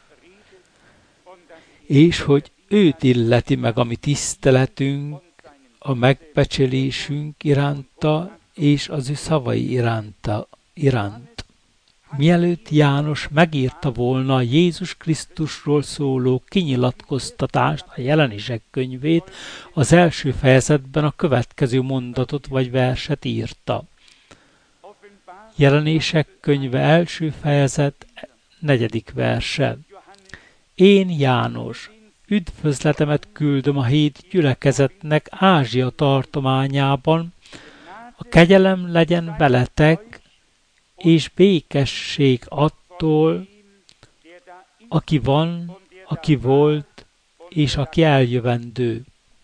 és hogy őt illeti meg a mi tiszteletünk, a megbecsülésünk iránta, és az ő szavai iránta, iránt. Mielőtt János megírta volna Jézus Krisztusról szóló kinyilatkoztatást, a Jelenések könyvét, az első fejezetben a következő mondatot vagy verset írta. Jelenések könyve első fejezet, negyedik verse. Én, János, üdvözletemet küldöm a hét gyülekezetnek Ázsia tartományában, a kegyelem legyen veletek, és békesség attól, aki van, aki volt, és aki eljövendő.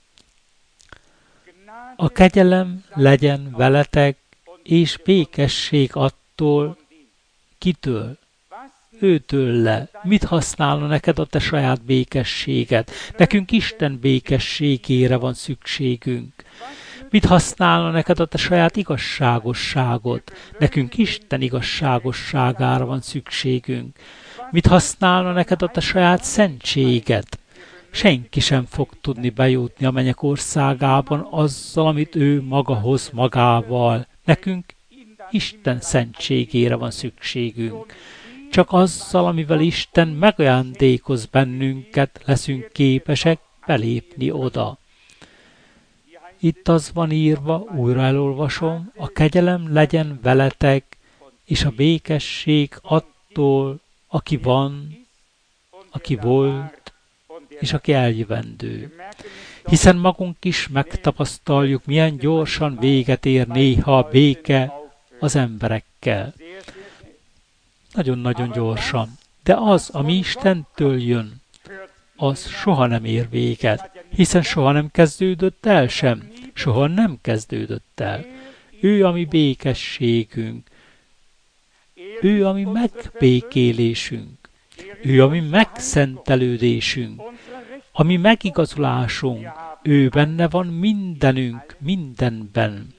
A kegyelem legyen veletek, és békesség attól, kitől? Őtőle. Mit használna neked a te saját békességed? Nekünk Isten békességére van szükségünk. Mit használna neked a te saját igazságosságod? Nekünk Isten igazságosságára van szükségünk. Mit használna neked a te saját szentséged? Senki sem fog tudni bejutni a mennyek országában azzal, amit ő maga hoz magával. Nekünk Isten szentségére van szükségünk. Csak azzal, amivel Isten megajándékoz bennünket, leszünk képesek belépni oda. Itt az van írva, újra elolvasom, a kegyelem legyen veletek, és a békesség attól, aki van, aki volt, és aki eljövendő. Hiszen magunk is megtapasztaljuk, milyen gyorsan véget ér néha a béke az emberekkel. Nagyon-nagyon gyorsan. De az, ami Istentől jön, az soha nem ér véget, hiszen soha nem kezdődött el sem. Soha nem kezdődött el. Ő a mi békességünk. Ő a mi megbékélésünk. Ő a mi megszentelődésünk. A mi megigazulásunk. Ő benne van mindenünk, mindenben.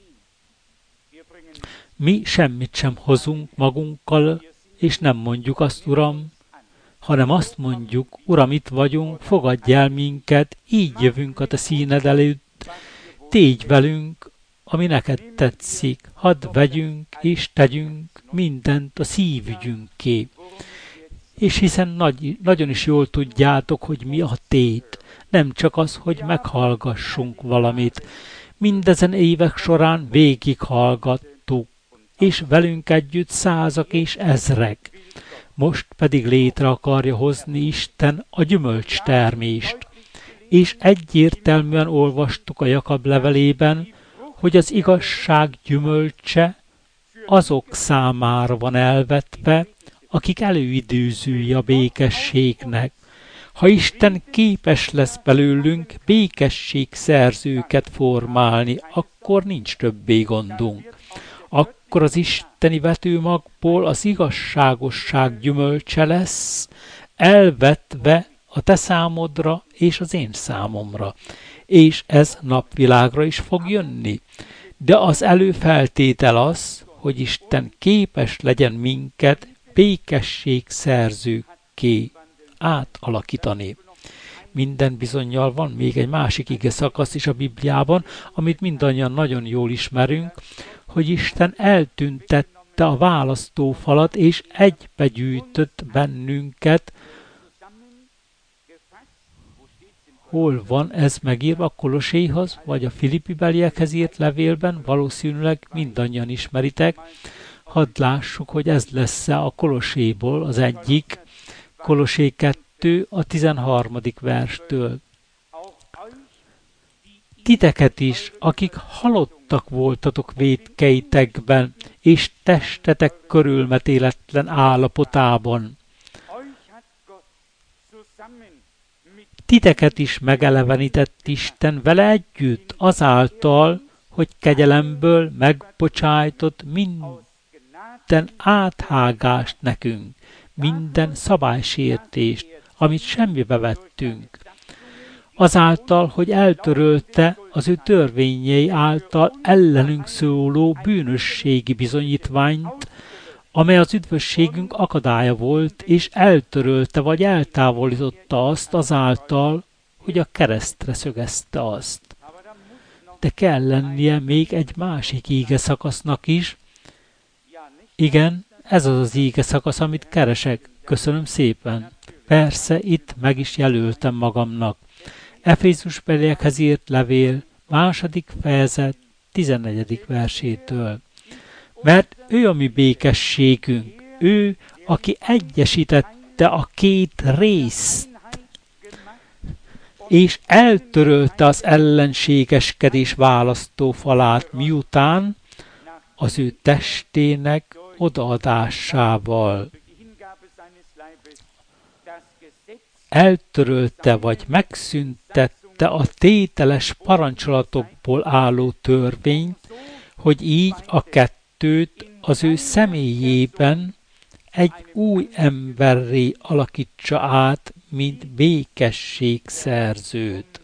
Mi semmit sem hozunk magunkkal, és nem mondjuk azt, Uram, hanem azt mondjuk, Uram, itt vagyunk, fogadj el minket, így jövünk a te színed előtt, tégy velünk, ami neked tetszik, hadd vegyünk és tegyünk mindent a szívügyünké. És hiszen nagy, nagyon is jól tudjátok, hogy mi a tét, nem csak az, hogy meghallgassunk valamit. Mindezen évek során végighallgattuk, és velünk együtt százak és ezrek. Most pedig létre akarja hozni Isten a gyümölcstermést. És egyértelműen olvastuk a Jakab levelében, hogy az igazság gyümölcse azok számára van elvetve, akik előidőzői a békességnek. Ha Isten képes lesz belőlünk békességszerzőket formálni, akkor nincs többé gondunk. Akkor az isteni vetőmagból az igazságosság gyümölcse lesz, elvetve a te számodra és az én számomra. És ez napvilágra is fog jönni. De az előfeltétel az, hogy Isten képes legyen minket békességszerzőkké átalakítani. Minden bizonnyal van még egy másik ige szakasz is a Bibliában, amit mindannyian nagyon jól ismerünk, hogy Isten eltüntette a választófalat, és egybegyűjtött bennünket. Hol van ez megírva? A Kolosséhoz, vagy a Filippi beliekhez írt levélben? Valószínűleg mindannyian ismeritek. Hadd lássuk, hogy ez lesz-e a Kolosséból az egyik. Kolossé kettő a tizenharmadik verstől. Titeket is, akik halottak voltatok vétkeitekben, és testetek körülmetéletlen állapotában. Titeket is megelevenített Isten vele együtt, azáltal, hogy kegyelemből megbocsájtott minden áthágást nekünk, minden szabálysértést, amit semmibe vettünk. Azáltal, hogy eltörölte az ő törvényei által ellenünk szóló bűnösségi bizonyítványt, amely az üdvösségünk akadálya volt, és eltörölte vagy eltávolította azt azáltal, hogy a keresztre szögezte azt. De kell lennie még egy másik íge szakasznak is. Igen, ez az az íge szakasz, amit keresek. Köszönöm szépen. Persze, itt meg is jelöltem magamnak. Efézus beliekhez írt levél, második fejezet, tizennegyedik versétől. Mert ő a mi békességünk, ő, aki egyesítette a két részt, és eltörölte az ellenségeskedés választófalát, miután az ő testének odaadásával eltörölte vagy megszüntette a tételes parancsolatokból álló törvényt, hogy így a kettőt az ő személyében egy új emberré alakítsa át, mint békességszerzőt.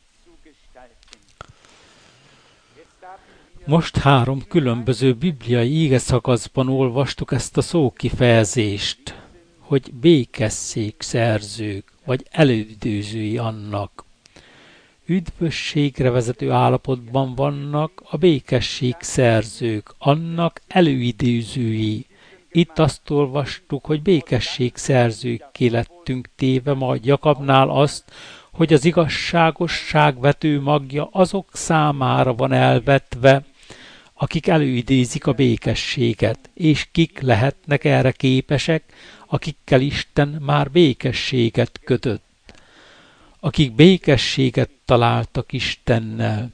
Most három különböző bibliai ígeszakaszban olvastuk ezt a szókifejezést, hogy békességszerzők, vagy elődőzői annak. Üdvösségre vezető állapotban vannak a békességszerzők, annak előidézői, Itt azt olvastuk, hogy békesség szerzőkké lettünk téve, majd Jakabnál azt, hogy az igazságosság vető magja azok számára van elvetve, akik előidézik a békességet, és kik lehetnek erre képesek, akikkel Isten már békességet kötött, akik békességet találtak Istennel.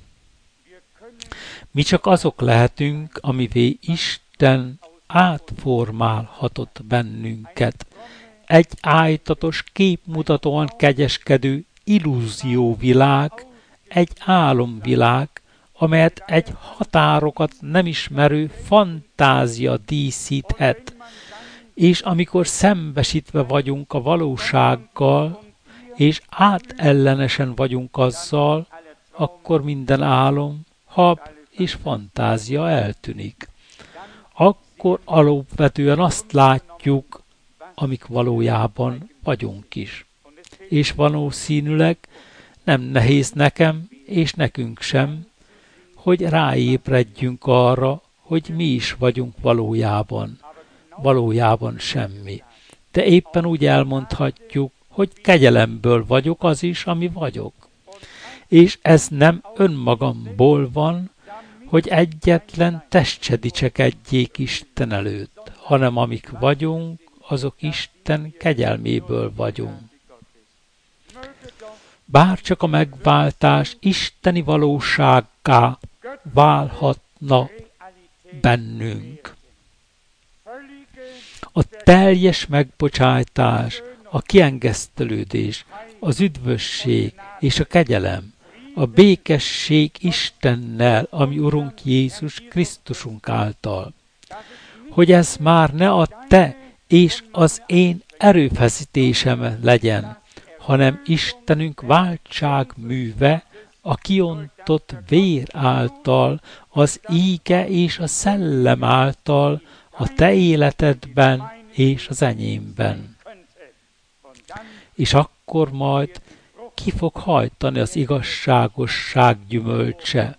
Mi csak azok lehetünk, amivé Isten átformálhatott bennünket. Egy ájtatos, képmutatóan kegyeskedő illúzióvilág, egy álomvilág, amelyet egy határokat nem ismerő fantázia díszíthet. És amikor szembesítve vagyunk a valósággal, és átellenesen vagyunk azzal, akkor minden álom, hab és fantázia eltűnik. Akkor alapvetően azt látjuk, amik valójában vagyunk is. És valószínűleg nem nehéz nekem, és nekünk sem, hogy ráébredjünk arra, hogy mi is vagyunk valójában. Valójában semmi. De éppen úgy elmondhatjuk, hogy kegyelemből vagyok az is, ami vagyok. És ez nem önmagamból van, hogy egyetlen test se dicsekedjék Isten előtt, hanem amik vagyunk, azok Isten kegyelméből vagyunk. Bárcsak a megváltás isteni valósággá válhatna bennünk. A teljes megbocsátás, a kiengesztelődés, az üdvösség és a kegyelem, a békesség Istennel, ami Urunk Jézus Krisztusunk által. Hogy ez már ne a te és az én erőfeszítésem legyen, hanem Istenünk váltságműve, a kiontott vér által, az íge és a szellem által, a te életedben és az enyémben. És akkor majd ki fog hajtani az igazságosság gyümölcse,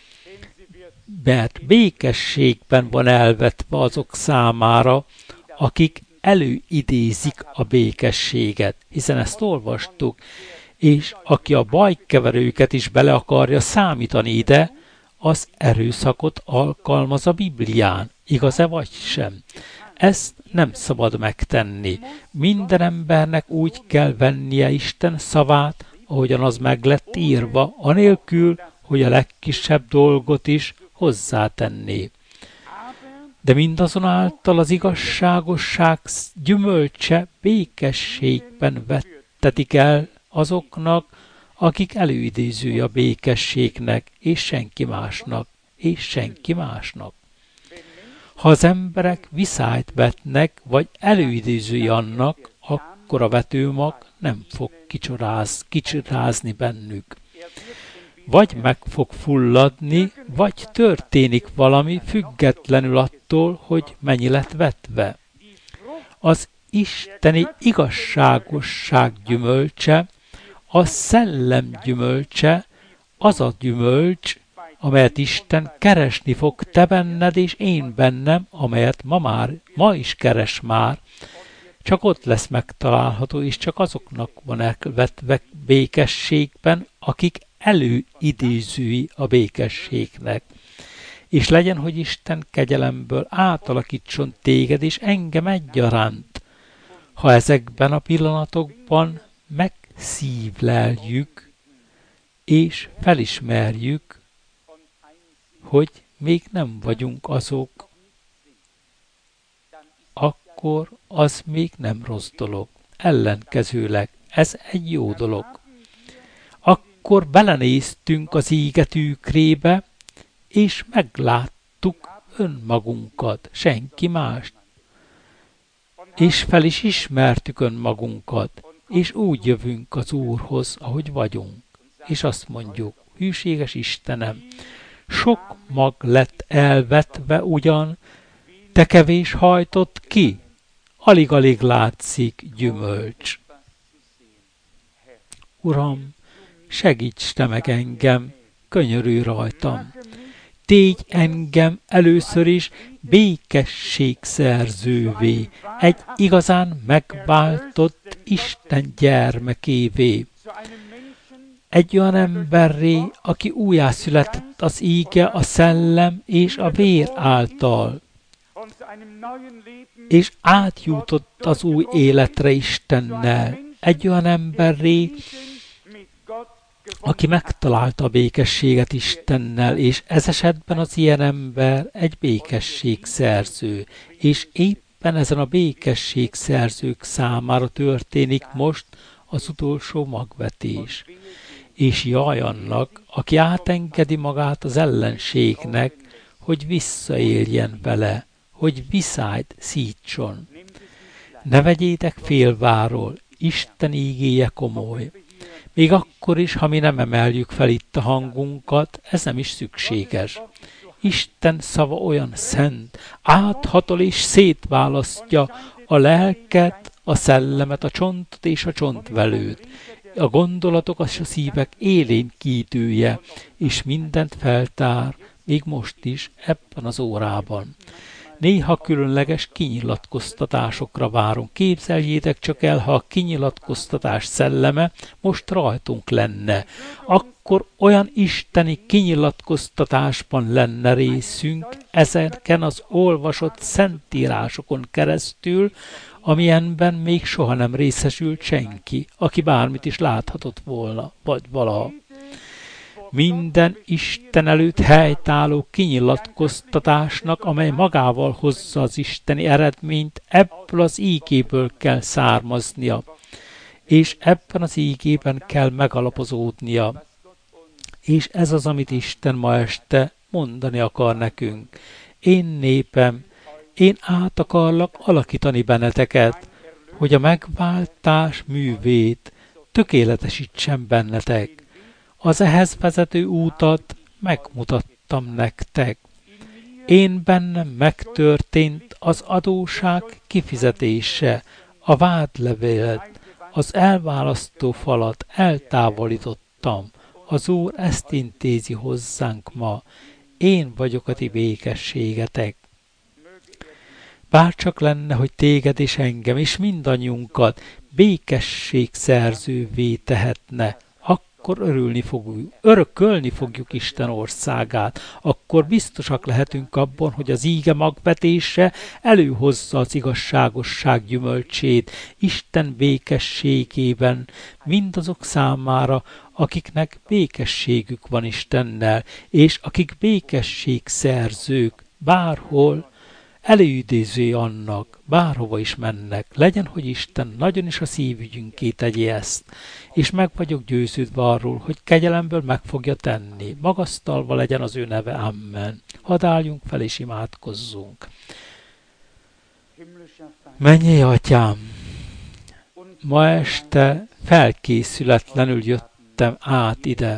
mert békességben van elvetve azok számára, akik előidézik a békességet, hiszen ezt olvastuk, és aki a bajkeverőket is bele akarja számítani ide, az erőszakot alkalmaz a Biblián, igaz-e vagy sem? Ezt nem szabad megtenni. Minden embernek úgy kell vennie Isten szavát, ahogyan az meg lett írva, anélkül, hogy a legkisebb dolgot is hozzátenné. De mindazonáltal az igazságosság gyümölcse békességben vettetik el azoknak, akik előidézői a békességnek, és senki másnak, és senki másnak. Ha az emberek viszályt vetnek, vagy előidézői annak, akkor a vetőmag nem fog kicsoráz, kicsorázni bennük. Vagy meg fog fulladni, vagy történik valami függetlenül attól, hogy mennyi lett vetve. Az isteni igazságosság gyümölcse, a szellem gyümölcse, az a gyümölcs, amelyet Isten keresni fog te benned és én bennem, amelyet ma már, ma is keres már, csak ott lesz megtalálható, és csak azoknak van elvetve békességben, akik előidézői a békességnek. És legyen, hogy Isten kegyelemből átalakítson téged és engem egyaránt, ha ezekben a pillanatokban megszívleljük, és felismerjük, hogy még nem vagyunk azok, akkor az még nem rossz dolog. Ellenkezőleg ez egy jó dolog. Akkor belenéztünk az íge tükrébe, és megláttuk önmagunkat, senki mást. És fel is ismertük önmagunkat, és úgy jövünk az Úrhoz, ahogy vagyunk. És azt mondjuk, hűséges Istenem, sok mag lett elvetve ugyan, te kevés hajtott ki, alig-alig látszik gyümölcs. Uram, segíts te meg engem, könyörülj rajtam. tégy engem először is békesség szerzővé, egy igazán megváltott Isten gyermekévé. Egy olyan emberré, aki újjászületett az íge, a szellem és a vér által, és átjutott az új életre Istennel. Egy olyan emberré, aki megtalálta a békességet Istennel, és ez esetben az ilyen ember egy békességszerző, és éppen ezen a békességszerzők számára történik most az utolsó magvetés. És jaj annak, aki átengedi magát az ellenségnek, hogy visszaéljen vele, hogy viszályt szítson. Ne vegyétek félváról, Isten ígéje komoly. Még akkor is, ha mi nem emeljük fel itt a hangunkat, ez nem is szükséges. Isten szava olyan szent, áthatol és szétválasztja a lelket, a szellemet, a csontot és a csontvelőt, a gondolatok és a szívek élénkítője, és mindent feltár, még most is, ebben az órában. Néha különleges kinyilatkoztatásokra várunk. Képzeljétek csak el, ha a kinyilatkoztatás szelleme most rajtunk lenne. Akkor olyan isteni kinyilatkoztatásban lenne részünk ezeken az olvasott szentírásokon keresztül, amilyenben még soha nem részesült senki, aki bármit is láthatott volna, vagy valaha. Minden Isten előtt helytálló kinyilatkoztatásnak, amely magával hozza az isteni eredményt, ebből az ígéből kell származnia, és ebben az ígében kell megalapozódnia. És ez az, amit Isten ma este mondani akar nekünk. Én népem, én át akarlak alakítani benneteket, hogy a megváltás művét tökéletesítsen bennetek. Az ehhez vezető útat megmutattam nektek. Én bennem megtörtént az adóság kifizetése, a vádlevélet, az elválasztó falat eltávolítottam. Az Úr ezt intézi hozzánk ma. Én vagyok a ti békességetek. Bárcsak lenne, hogy téged és engem és mindannyiunkat békességszerzővé tehetne, akkor örülni fogjuk, örökölni fogjuk Isten országát, akkor biztosak lehetünk abban, hogy az íge magvetése előhozza az igazságosság gyümölcsét Isten békességében mindazok számára, akiknek békességük van Istennel, és akik békességszerzők bárhol, előidézői annak, bárhova is mennek, legyen, hogy Isten nagyon is a szívügyünké tegye ezt, és meg vagyok győződve arról, hogy kegyelemből meg fogja tenni, magasztalva legyen az ő neve, amen. Hadd álljunk fel és imádkozzunk. Mennyei Atyám, ma este felkészületlenül jöttem át ide,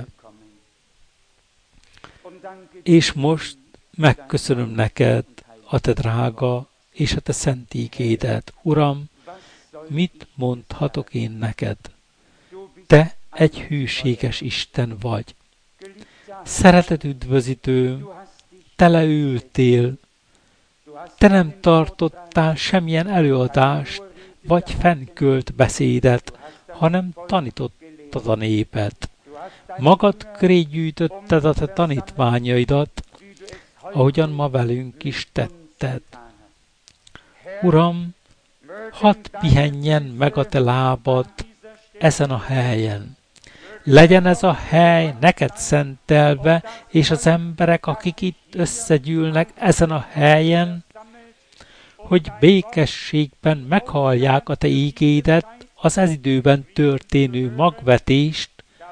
és most megköszönöm neked a te drága és a te szent ígédet. Uram, mit mondhatok én neked? Te egy hűséges Isten vagy. Szeretet üdvözítő, te leültél, te nem tartottál semmilyen előadást, vagy fennkölt beszédet, hanem tanítottad a népet. Magad köré gyűjtötted a te tanítványaidat, ahogyan ma velünk is tetted. Uram, hadd pihenjen meg a te lábad ezen a helyen. Legyen ez a hely neked szentelve, és az emberek, akik itt összegyűlnek ezen a helyen, hogy békességben meghallják a te ígédet, az ez időben történő magvetést,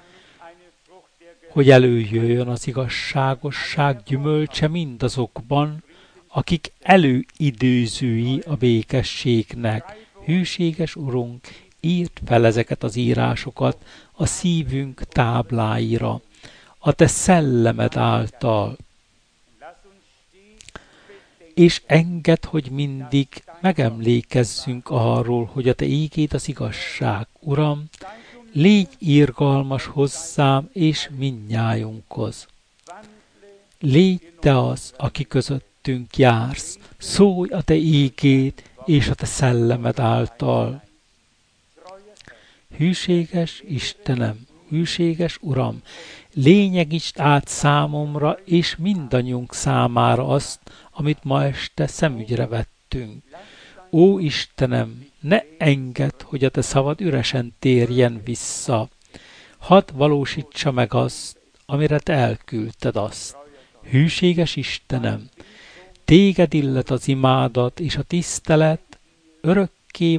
hogy előjöjjön az igazságosság gyümölcse mindazokban, akik előidőzői a békességnek. Hűséges Urunk, írd fel ezeket az írásokat a szívünk tábláira, a te szellemed által, és engedd, hogy mindig megemlékezzünk arról, hogy a te ígéd az igazság. Uram, légy irgalmas hozzám és mindnyájunkhoz. Légy te az, aki közöttünk jársz, szólj a te ígéd és a te szellemed által. Hűséges Istenem, hűséges Uram, lényegítsd át számomra és mindannyiunk számára azt, amit ma este szemügyre vettünk. Ó Istenem, ne engedd, hogy a te szavad üresen térjen vissza. Hadd valósítsa meg azt, amire te elküldted azt. Hűséges Istenem, téged illet az imádat és a tisztelet örökké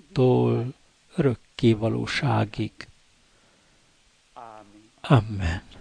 valóságtól örökké valóságig. Amen.